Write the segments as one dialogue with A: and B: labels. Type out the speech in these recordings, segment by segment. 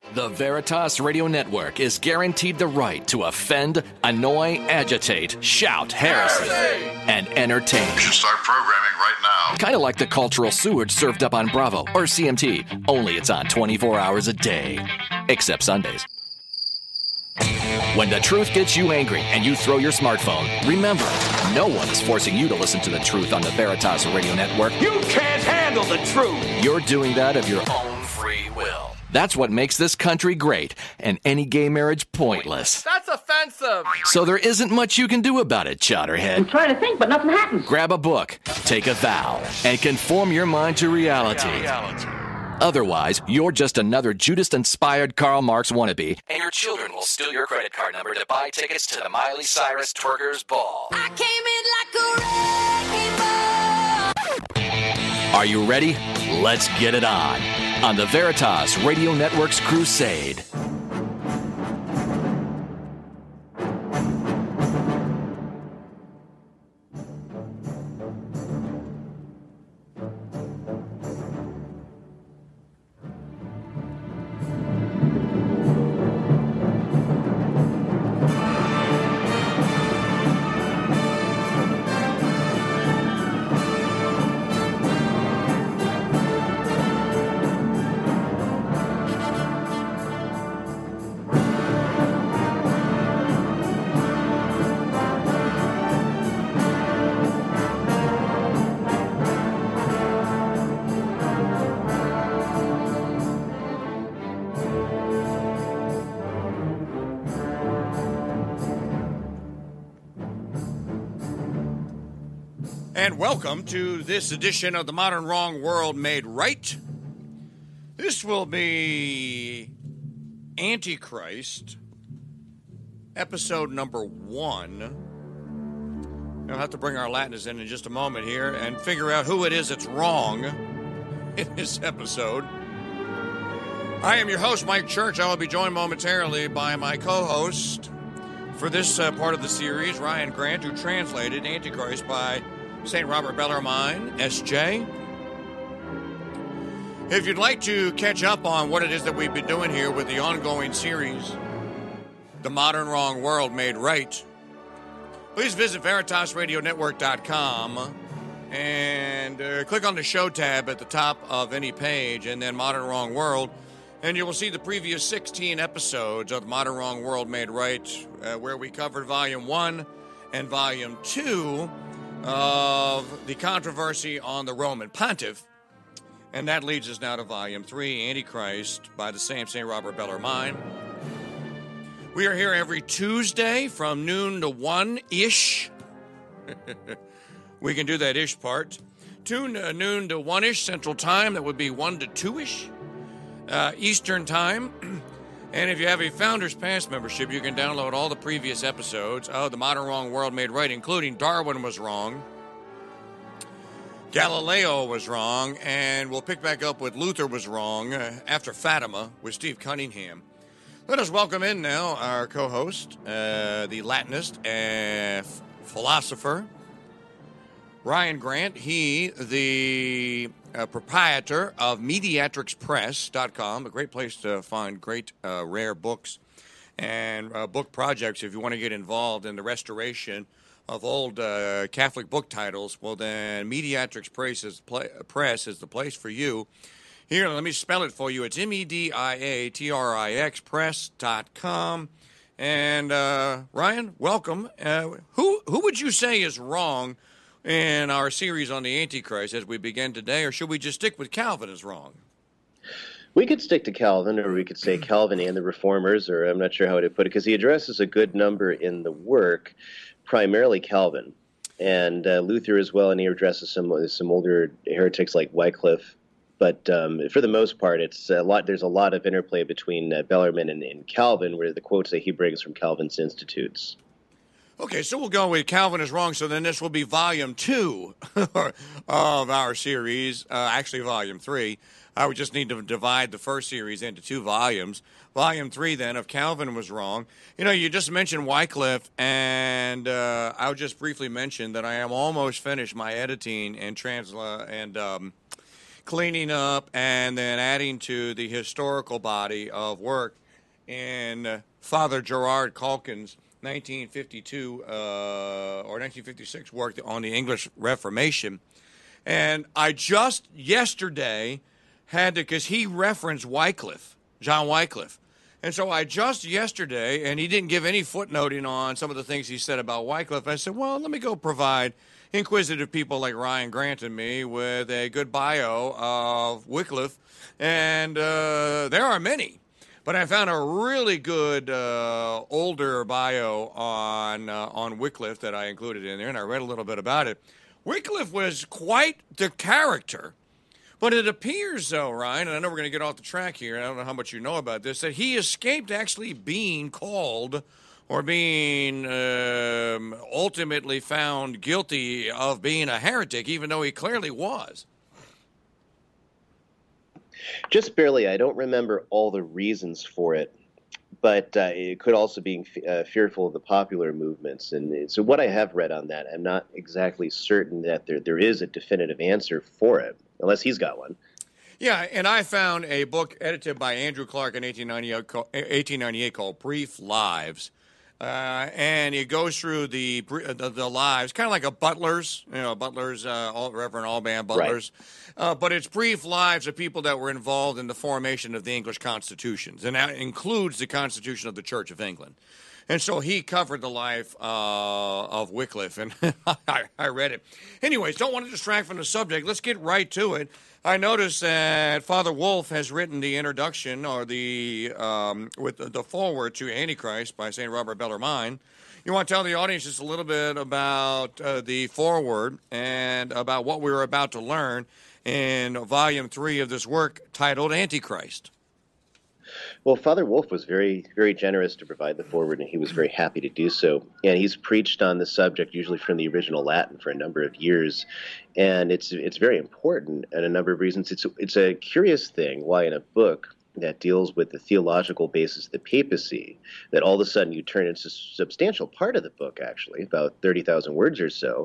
A: The Veritas Radio Network is guaranteed the right to offend, annoy, agitate, shout, heresy, and entertain.
B: You should start programming right now.
A: Kind of like the cultural sewage served up on Bravo or CMT, only it's on 24 hours a day. Except Sundays. When the truth gets you angry and you throw your smartphone, remember, no one is forcing you to listen to the truth on the Veritas Radio Network.
C: You can't handle the truth!
A: You're doing that of your own free will. That's what makes this country great and any gay marriage pointless.
D: That's offensive!
A: So there isn't much you can do about it, Chowderhead.
E: I'm trying to think, but nothing happens.
A: Grab a book, take a vow, and conform your mind to reality. Otherwise, you're just another Judas-inspired Karl Marx wannabe, and your children will steal your credit card number to buy tickets to the Miley Cyrus Twerkers Ball.
F: I came in like a wrecking ball.
A: Are you ready? Let's get it on the Veritas Radio Network's crusade.
G: And welcome to this edition of the Modern Wrong World Made Right. This will be Antichrist, episode number 1. We'll have to bring our Latinists in just a moment here and figure out who it is that's wrong in this episode. I am your host, Mike Church. I will be joined momentarily by my co-host for this part of the series, Ryan Grant, who translated Antichrist by St. Robert Bellarmine, S.J. If you'd like to catch up on what it is that we've been doing here with the ongoing series, The Modern Wrong World Made Right, please visit VeritasRadioNetwork.com and click on the show tab at the top of any page and then Modern Wrong World, and you will see the previous 16 episodes of The Modern Wrong World Made Right, where we covered Volume 1 and Volume 2 of the controversy on the Roman Pontiff. And that leads us now to Volume 3, Antichrist, by the same St. Robert Bellarmine. We are here every Tuesday from noon to 1-ish. We can do that ish part. Noon to 1-ish Central Time. That would be 1 to 2-ish Eastern Time. And if you have a Founders Pass membership, you can download all the previous episodes of The Modern Wrong World Made Right, including Darwin Was Wrong, Galileo Was Wrong, and we'll pick back up with Luther Was Wrong after Fatima with Steve Cunningham. Let us welcome in now our co-host, the Latinist and philosopher, Ryan Grant. He, the proprietor of Mediatrixpress.com, a great place to find great rare books and book projects. If you want to get involved in the restoration of old Catholic book titles, well then Mediatrix Press is the place for you. Here, let me spell it for you. It's MEDIATRIX Press.com. And Ryan, welcome. Who would you say is wrong in our series on the Antichrist as we begin today, or should we just stick with Calvin is wrong?
H: We could stick to Calvin, or we could say Calvin and the Reformers, or I'm not sure how to put it, because he addresses a good number in the work, primarily Calvin, and Luther as well, and he addresses some older heretics like Wycliffe. But for the most part, it's a lot. There's a lot of interplay between Bellarmine and Calvin, where the quotes that he brings from Calvin's Institutes.
G: Okay, so we'll go with Calvin is wrong. So then this will be Volume 2 of our series, actually Volume 3. I would just need to divide the first series into 2 volumes. Volume 3, then, of Calvin Was Wrong. You know, you just mentioned Wycliffe, and I'll just briefly mention that I am almost finished my editing and cleaning up and then adding to the historical body of work in Father Gerard Calkins' 1952 or 1956 work on the English Reformation. And I just yesterday had to, because he referenced Wycliffe, John Wycliffe. And so I just yesterday, and he didn't give any footnoting on some of the things he said about Wycliffe. I said, well, let me go provide inquisitive people like Ryan Grant and me with a good bio of Wycliffe. And there are many. But I found a really good older bio on Wycliffe that I included in there, and I read a little bit about it. Wycliffe was quite the character. But it appears, though, Ryan, and I know we're going to get off the track here, and I don't know how much you know about this, that he escaped actually being called or being ultimately found guilty of being a heretic, even though he clearly was.
H: Just barely. I don't remember all the reasons for it, but it could also be fearful of the popular movements. And so what I have read on that, I'm not exactly certain that there is a definitive answer for it. Unless he's got one.
G: Yeah, and I found a book edited by Andrew Clark in 1898 called Brief Lives. And it goes through the lives, kind of like a Butler's, Reverend Alban Butler's. Right. But it's brief lives of people that were involved in the formation of the English constitutions. And that includes the Constitution of the Church of England. And so he covered the life of Wycliffe, and I read it. Anyways, don't want to distract from the subject. Let's get right to it. I noticed that Father Wolf has written the introduction or with the foreword to Antichrist by St. Robert Bellarmine. You want to tell the audience just a little bit about the foreword and about what we were about to learn in Volume 3 of this work titled Antichrist.
H: Well, Father Wolf was very, very generous to provide the foreword, and he was very happy to do so. And he's preached on the subject, usually from the original Latin, for a number of years. And it's very important in a number of reasons. It's a curious thing why in a book that deals with the theological basis of the papacy, that all of a sudden you turn into a substantial part of the book, actually, about 30,000 words or so,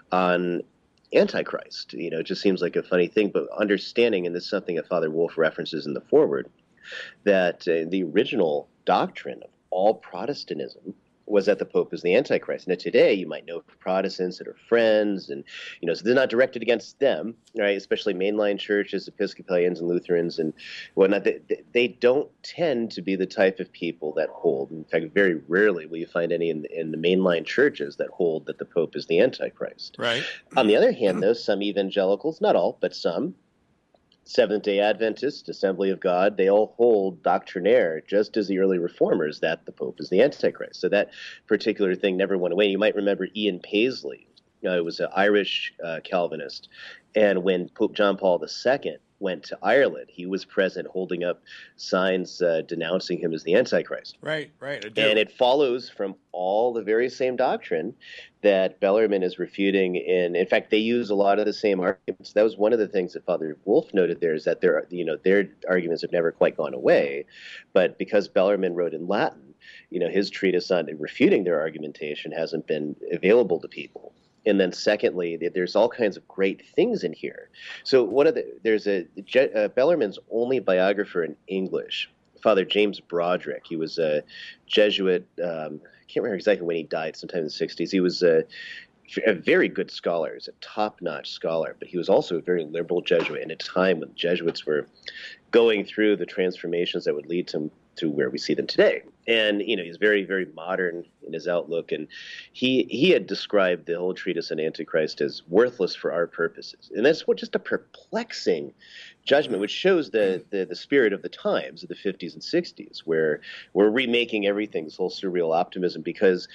H: on Antichrist. It just seems like a funny thing, but understanding, and this is something that Father Wolf references in the foreword, that the original doctrine of all Protestantism was that the Pope is the Antichrist. Now, today, you might know Protestants that are friends, and, so they're not directed against them, right? Especially mainline churches, Episcopalians and Lutherans and whatnot. They don't tend to be the type of people that hold. In fact, very rarely will you find any in the mainline churches that hold that the Pope is the Antichrist.
G: Right.
H: On the other hand, though, some evangelicals, not all, but some, Seventh-day Adventists, Assembly of God, they all hold doctrinaire, just as the early reformers, that the Pope is the Antichrist. So that particular thing never went away. You might remember Ian Paisley. It was an Irish Calvinist. And when Pope John Paul II went to Ireland, he was present holding up signs denouncing him as the Antichrist.
G: Right, I do.
H: And it follows from all the very same doctrine that Bellarmine is refuting. In fact, they use a lot of the same arguments. That was one of the things that Father Wolf noted there, is that their arguments have never quite gone away. But because Bellarmine wrote in Latin, his treatise on refuting their argumentation hasn't been available to people. And then secondly, there's all kinds of great things in here. So there's Bellarmine's only biographer in English, Father James Broderick. He was a Jesuit. I can't remember exactly when he died, sometime in the 60s. He was a very good scholar. He was a top-notch scholar, but he was also a very liberal Jesuit in a time when Jesuits were going through the transformations that would lead to where we see them today. And, he's very, very modern in his outlook. And he had described the whole treatise on Antichrist as worthless for our purposes. And that's just a perplexing judgment, which shows the spirit of the times of the 50s and 60s, where we're remaking everything, this whole surreal optimism, because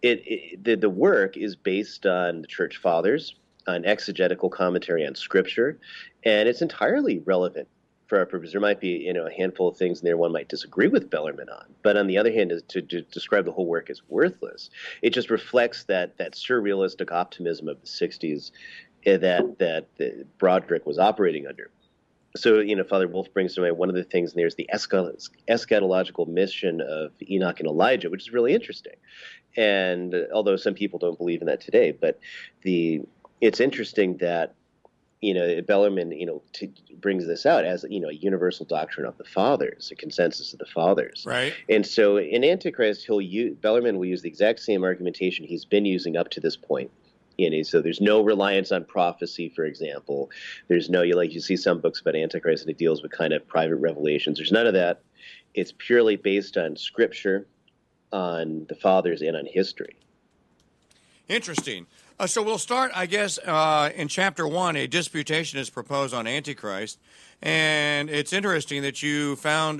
H: the work is based on the Church Fathers, on exegetical commentary on Scripture, and it's entirely relevant for our purpose. There might be, a handful of things in there one might disagree with Bellarmine on, but on the other hand, to describe the whole work as worthless, it just reflects that surrealistic optimism of the 60s that Broderick was operating under. So, Father Wolf brings to mind one of the things, and there's the eschatological mission of Enoch and Elijah, which is really interesting. And although some people don't believe in that today, but it's interesting that Bellarmine, brings this out as, a universal doctrine of the fathers, a consensus of the fathers.
G: Right.
H: And so in Antichrist, Bellarmine will use the exact same argumentation he's been using up to this point. So there's no reliance on prophecy, for example. There's no, you see some books about Antichrist and it deals with kind of private revelations. There's none of that. It's purely based on scripture, on the fathers, and on history.
G: Interesting. So we'll start, I guess, in Chapter 1, a disputation is proposed on Antichrist. And it's interesting that you found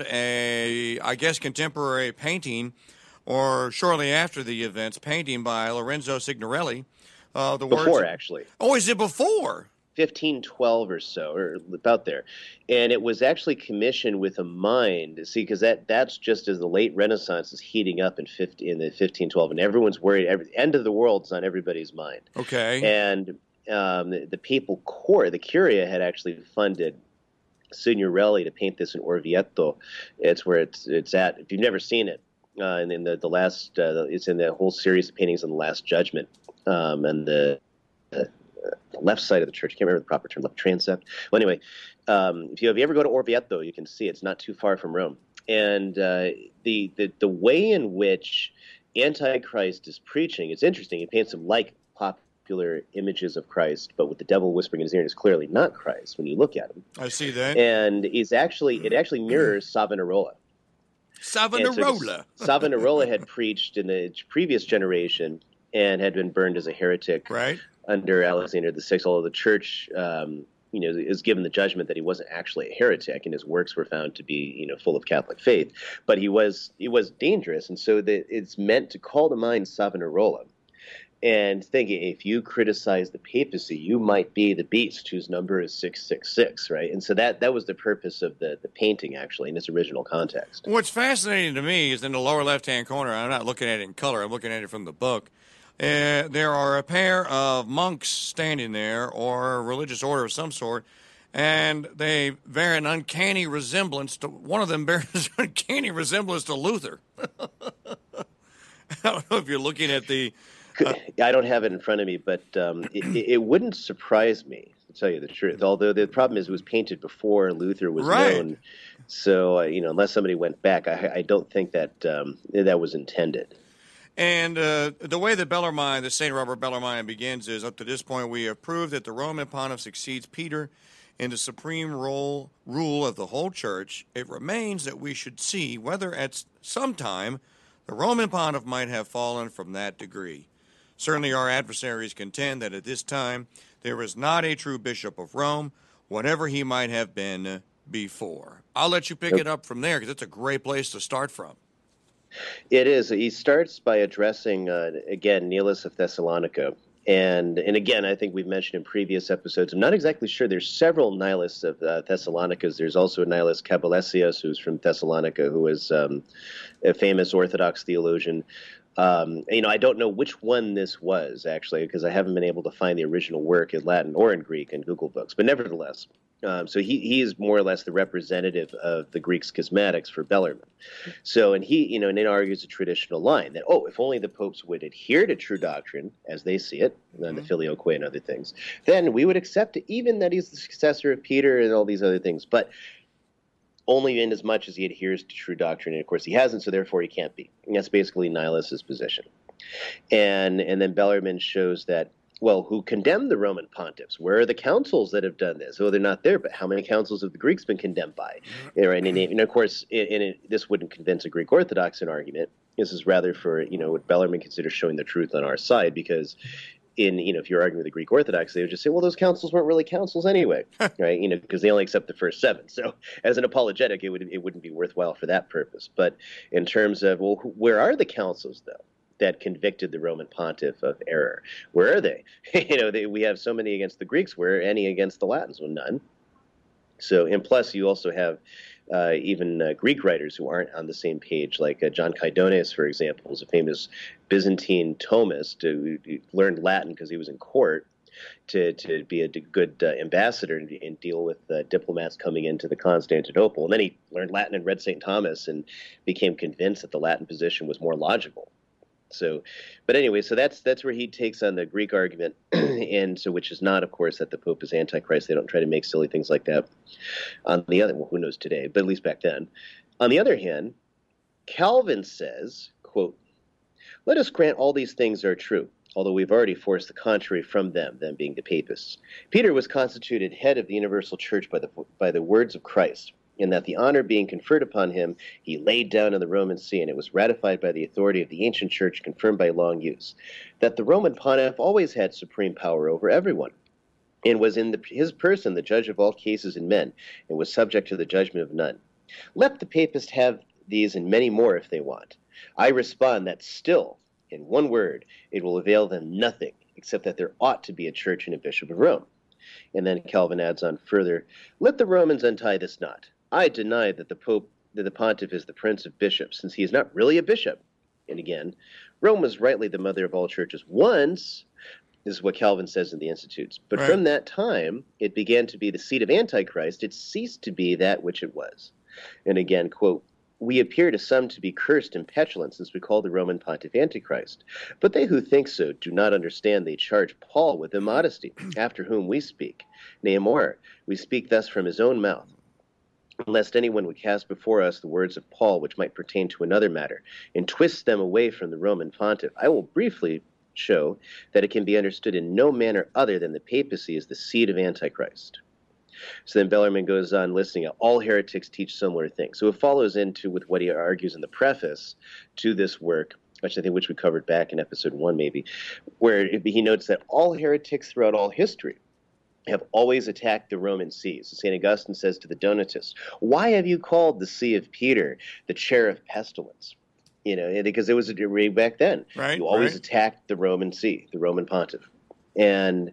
G: I guess, contemporary painting, or shortly after the events, painting by Lorenzo Signorelli.
H: Actually.
G: Oh, is it before?
H: 1512 or so, or about there. And it was actually commissioned with a mind, because that's just as the late Renaissance is heating up in the 1512, and everyone's worried. End of the world's on everybody's mind.
G: Okay.
H: And the papal court, the Curia, had actually funded Signorelli to paint this in Orvieto. It's where it's at. If you've never seen it, and in the last, it's in the whole series of paintings on the Last Judgment, and the left side of the church. I can't remember the proper term, left transept. Well, anyway, if you ever go to Orvieto, you can see it's not too far from Rome. And the way in which Antichrist is preaching, it's interesting. He paints them like popular images of Christ, but with the devil whispering in his ear, is clearly not Christ when you look at him.
G: I see that.
H: And it actually mirrors Savonarola.
G: Savonarola.
H: Savonarola had preached in the previous generation and had been burned as a heretic,
G: right,
H: under Alexander VI, although the church, is given the judgment that he wasn't actually a heretic, and his works were found to be, full of Catholic faith. But he was dangerous, and so it's meant to call to mind Savonarola, and thinking if you criticize the papacy, you might be the beast whose number is 666, right? And so that was the purpose of the painting, actually, in its original context.
G: What's fascinating to me is in the lower left-hand corner, I'm not looking at it in color, I'm looking at it from the book. There are a pair of monks standing there, or a religious order of some sort, and they bear an uncanny resemblance to, one of them bears an uncanny resemblance to Luther. I don't know if you're looking at the...
H: I don't have it in front of me, but it wouldn't surprise me, to tell you the truth. Although the problem is it was painted before Luther was known. So, unless somebody went back, I don't think that that was intended.
G: And the way that Bellarmine, the St. Robert Bellarmine begins is, up to this point, we have proved that the Roman pontiff succeeds Peter in the supreme rule of the whole church. It remains that we should see whether at some time the Roman pontiff might have fallen from that degree. Certainly our adversaries contend that at this time there is not a true bishop of Rome, whatever he might have been before. I'll let you pick it up from there, because it's a great place to start from.
H: It is. He starts by addressing, again, Nihilus of Thessalonica. And again, I think we've mentioned in previous episodes, I'm not exactly sure. There's several Nihilists of Thessalonicas. There's also a Nihilist Caballesius, who's from Thessalonica, who is a famous Orthodox theologian. I don't know which one this was, actually, because I haven't been able to find the original work in Latin or in Greek in Google Books. But nevertheless, so he is more or less the representative of the Greek schismatics for Bellarmine. So, and he, and it argues a traditional line that, if only the popes would adhere to true doctrine as they see it, and the filioque and other things, then we would accept it, even that he's the successor of Peter and all these other things. But only in as much as he adheres to true doctrine. And of course he hasn't, so therefore he can't be. And that's basically Nihilus's position. And then Bellarmine shows that, who condemned the Roman pontiffs? Where are the councils that have done this? They're not there, but how many councils have the Greeks been condemned by? Right? And of course, this wouldn't convince a Greek Orthodox in argument. This is rather for, what Bellarmine considers showing the truth on our side, because if you're arguing with the Greek Orthodox, they would just say, those councils weren't really councils anyway, right? Because they only accept the first 7. So as an apologetic, it wouldn't be worthwhile for that purpose. But in terms of, where are the councils, though, that convicted the Roman pontiff of error? Where are they? We have so many against the Greeks. Where are any against the Latins? Well, none. So, and plus you also have even Greek writers who aren't on the same page, like John Kydones, for example, is a famous Byzantine Thomist who learned Latin because he was in court to be a good ambassador and deal with diplomats coming into the Constantinople. And then he learned Latin and read St. Thomas and became convinced that the Latin position was more logical. So, but anyway, so that's where he takes on the Greek argument, and so which is not, of course, that the Pope is Antichrist. They don't try to make silly things like that. On the other, well, who knows today, but at least back then. On the other hand, Calvin says, quote, "Let us grant all these things are true, although we've already forced the contrary from them being the papists. Peter was constituted head of the universal church by the words of Christ, in that the honor being conferred upon him, he laid down in the Roman See, and it was ratified by the authority of the ancient church, confirmed by long use, that the Roman pontiff always had supreme power over everyone, and was in his person the judge of all cases in men, and was subject to the judgment of none. Let the papists have these and many more if they want. I respond that still, in one word, it will avail them nothing, except that there ought to be a church and a bishop of Rome." And then Calvin adds on further, "Let the Romans untie this knot. I deny that the pontiff is the prince of bishops, since he is not really a bishop." And again, Rome was rightly the mother of all churches once. This is what Calvin says in the Institutes. But from that time, it began to be the seat of Antichrist. It ceased to be that which it was. And again, quote, "We appear to some to be cursed and petulant, since we call the Roman pontiff Antichrist. But they who think so do not understand. They charge Paul with immodesty, after whom we speak. Nay, more, we speak thus from his own mouth, lest anyone would cast before us the words of Paul, which might pertain to another matter, and twist them away from the Roman pontiff. I will briefly show that it can be understood in no manner other than the papacy is the seat of Antichrist." So then Bellarmine goes on listing out all heretics teach similar things. So it follows into with what he argues in the preface to this work, which we covered back in episode 1 maybe, where he notes that all heretics throughout all history have always attacked the Roman sees. St. Augustine says to the Donatists, "Why have you called the See of Peter the chair of pestilence?" You know, because it was a back then. You always attacked the Roman See, the Roman pontiff. And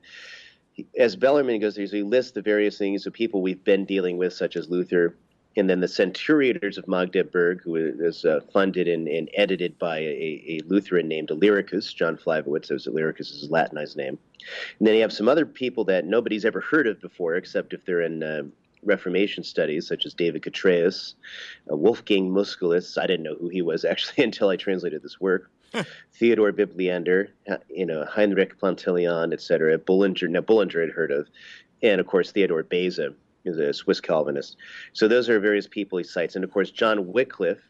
H: as Bellarmine goes through, so he lists the various things of people we've been dealing with, such as Luther, and then the Centuriators of Magdeburg, who is funded and edited by a Lutheran named Illyricus, John Flaviewitz. Illyricus is his Latinized name. And then you have some other people that nobody's ever heard of before, except if they're in Reformation studies, such as David Catreus, Wolfgang Musculus. I didn't know who he was actually until I translated this work. Theodore Bibliander, Heinrich Plantilian, etc. Bullinger. Now Bullinger I'd heard of, and of course Theodore Beza is a Swiss Calvinist. So those are various people he cites, and of course John Wycliffe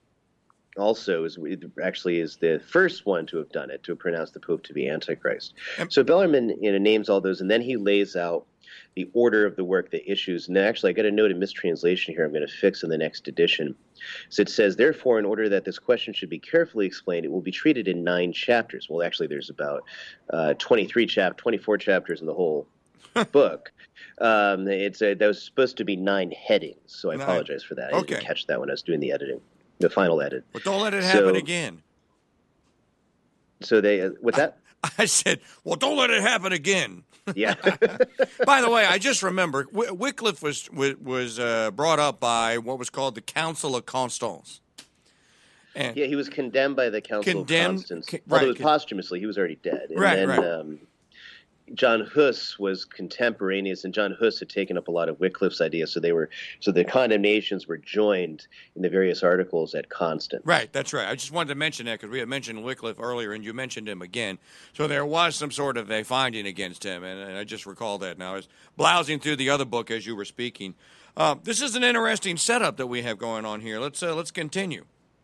H: also is the first one to have done it, to have pronounced the Pope to be Antichrist. So Bellarmine names all those, and then he lays out the order of the work, the issues. And actually, I got a note of mistranslation here I'm going to fix in the next edition. So it says, "Therefore, in order that this question should be carefully explained, it will be treated in 9 chapters. Well, actually, there's about 24 chapters in the whole book. That was supposed to be 9 headings, so I apologize for that. I didn't catch that when I was doing the editing, the final edit.
G: But don't let it happen again.
H: So what's that?
G: I said, well, don't let it happen again.
H: Yeah.
G: By the way, I just remember Wycliffe was brought up by what was called the Council of Constance. And
H: he was condemned by the Council of Constance. Although posthumously, he was already dead. And then John Hus was contemporaneous, and John Hus had taken up a lot of Wycliffe's ideas. So the condemnations were joined in the various articles at Constance.
G: Right, that's right. I just wanted to mention that because we had mentioned Wycliffe earlier, and you mentioned him again. So there was some sort of a finding against him, and I just recall that now. I was blousing through the other book as you were speaking. This is an interesting setup that we have going on here. Let's continue.